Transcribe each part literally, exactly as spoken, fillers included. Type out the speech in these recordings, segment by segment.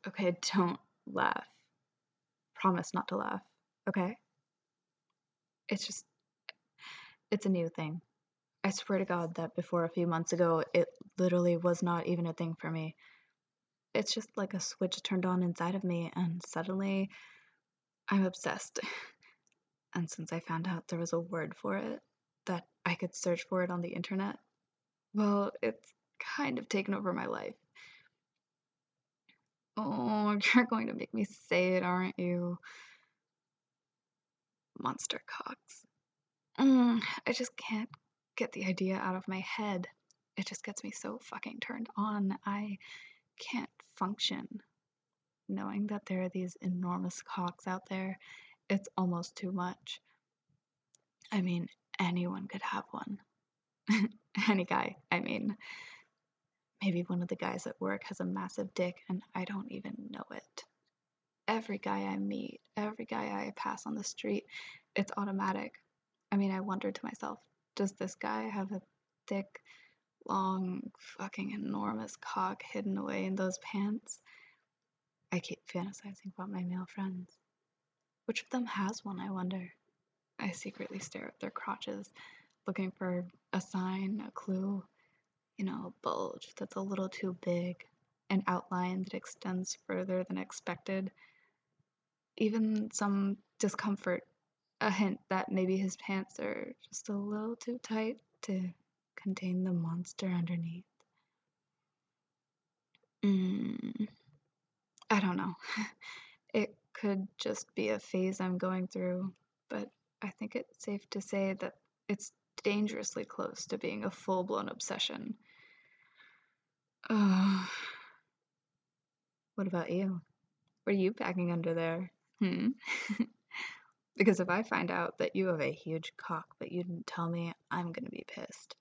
Okay, don't laugh. Promise not to laugh, okay? It's just it's a new thing. I swear to God that before a few months ago, it literally was not even a thing for me. It's just like a switch turned on inside of me, and suddenly I'm obsessed. And since I found out there was a word for it, that I could search for it on the internet, well, it's kind of taken over my life. Oh, you're going to make me say it, aren't you? Monster cocks. Mm, I just can't get the idea out of my head. It just gets me so fucking turned on. I can't function knowing that there are these enormous cocks out there. It's almost too much. I mean, anyone could have one. Any guy, I mean. Maybe one of the guys at work has a massive dick and I don't even know it. Every guy I meet, every guy I pass on the street, it's automatic. I mean, I wonder to myself, does this guy have a thick, long, fucking enormous cock hidden away in those pants? I keep fantasizing about my male friends. Which of them has one, I wonder? I secretly stare at their crotches, looking for a sign, a clue, you know, a bulge that's a little too big, an outline that extends further than expected, even some discomfort, a hint that maybe his pants are just a little too tight to contain the monster underneath. Mm, I don't know. It could just be a phase I'm going through, but I think it's safe to say that it's dangerously close to being a full blown obsession. Ugh. What about you? What are you packing under there? Hmm? Because if I find out that you have a huge cock but you didn't tell me, I'm gonna be pissed.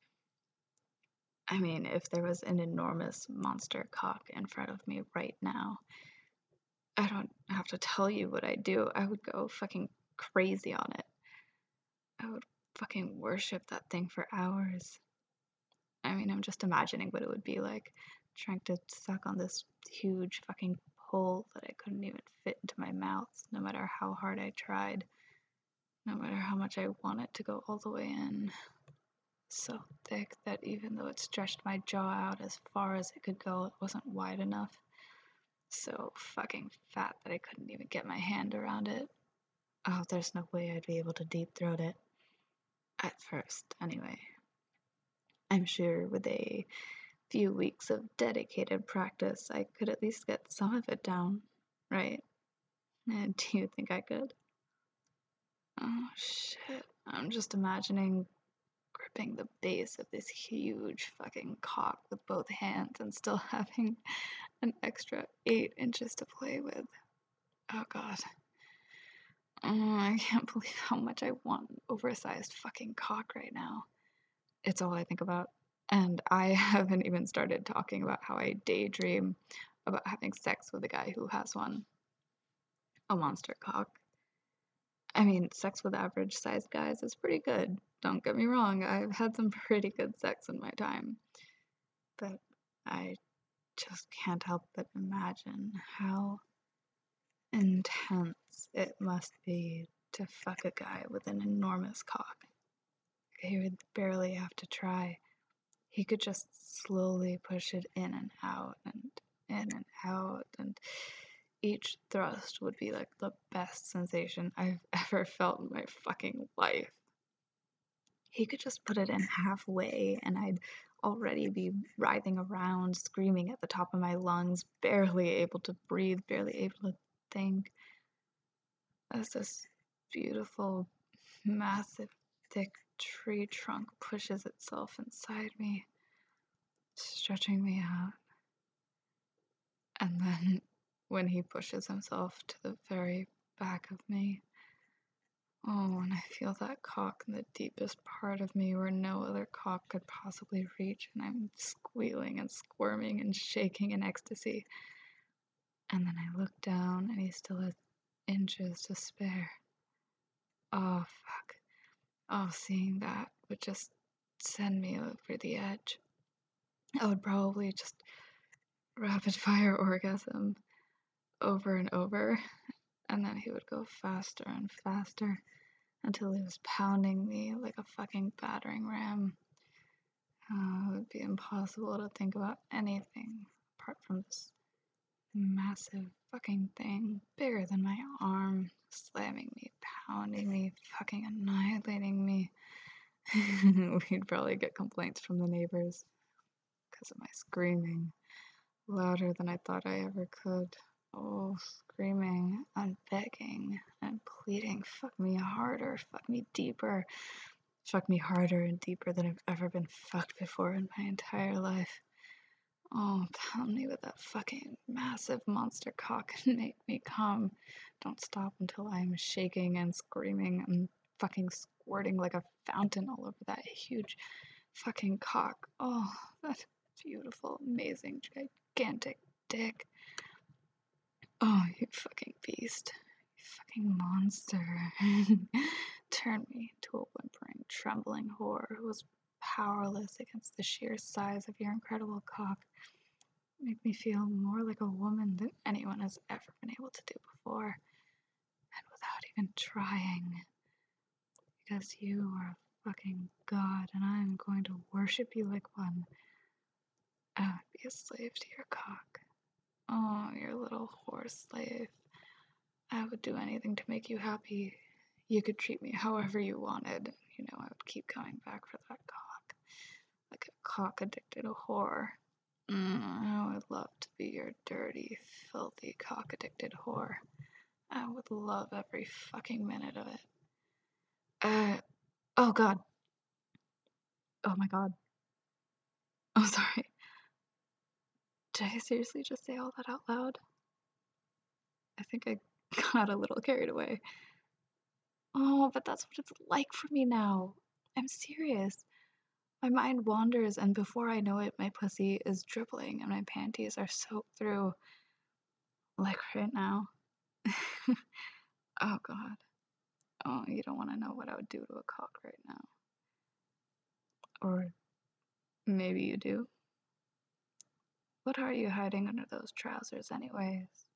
I mean, if there was an enormous monster cock in front of me right now, I don't have to tell you what I do. I would go fucking crazy on it. I would fucking worship that thing for hours. I mean, I'm just imagining what it would be like trying to suck on this huge fucking hole that I couldn't even fit into my mouth, no matter how hard I tried, no matter how much I wanted to go all the way in. So thick that even though it stretched my jaw out as far as it could go, it wasn't wide enough. So fucking fat that I couldn't even get my hand around it. Oh, there's no way I'd be able to deep throat it. At first, anyway. I'm sure with a few weeks of dedicated practice, I could at least get some of it down, right? And do you think I could? Oh shit. I'm just imagining gripping the base of this huge fucking cock with both hands and still having an extra eight inches to play with. Oh god. Oh, I can't believe how much I want an oversized fucking cock right now. It's all I think about. And I haven't even started talking about how I daydream about having sex with a guy who has one. A monster cock. I mean, sex with average sized guys is pretty good. Don't get me wrong, I've had some pretty good sex in my time. But I just can't help but imagine how intense it must be to fuck a guy with an enormous cock. He would barely have to try. He could just slowly push it in and out and in and out, and each thrust would be like the best sensation I've ever felt in my fucking life. He could just put it in halfway, and I'd already be writhing around, screaming at the top of my lungs, barely able to breathe, barely able to think, as this beautiful, massive, thick tree trunk pushes itself inside me, stretching me out. And then when he pushes himself to the very back of me, oh, and I feel that cock in the deepest part of me where no other cock could possibly reach, and I'm squealing and squirming and shaking in ecstasy. And then I look down, and he still has inches to spare. Oh, fuck. Oh, seeing that would just send me over the edge. I would probably just rapid fire orgasm. over and over, and then he would go faster and faster until he was pounding me like a fucking battering ram. Uh, it would be impossible to think about anything apart from this massive fucking thing, bigger than my arm, slamming me, pounding me, fucking annihilating me. We'd probably get complaints from the neighbors because of my screaming, louder than I thought I ever could. Oh, screaming and begging and pleading, fuck me harder, fuck me deeper, fuck me harder and deeper than I've ever been fucked before in my entire life. Oh, pound me with that fucking massive monster cock and make me come. Don't stop until I'm shaking and screaming and fucking squirting like a fountain all over that huge fucking cock. Oh, that beautiful, amazing, gigantic dick. Oh, you fucking beast. You fucking monster. Turn me into a whimpering, trembling whore who was powerless against the sheer size of your incredible cock. Make me feel more like a woman than anyone has ever been able to do before, and without even trying. Because you are a fucking god, and I'm going to worship you like one. I would be a slave to your cock. Oh, your little whore slave. I would do anything to make you happy. You could treat me however you wanted. You know, I would keep coming back for that cock. Like a cock-addicted whore. Mm, I would love to be your dirty, filthy, cock-addicted whore. I would love every fucking minute of it. Uh, oh god. Oh my god. I'm sorry. Did I seriously just say all that out loud? I think I got a little carried away. Oh, but that's what it's like for me now. I'm serious. My mind wanders, and before I know it, my pussy is dribbling and my panties are soaked through. Like right now. Oh god. Oh, you don't want to know what I would do to a cock right now. Or maybe you do. What are you hiding under those trousers, anyways?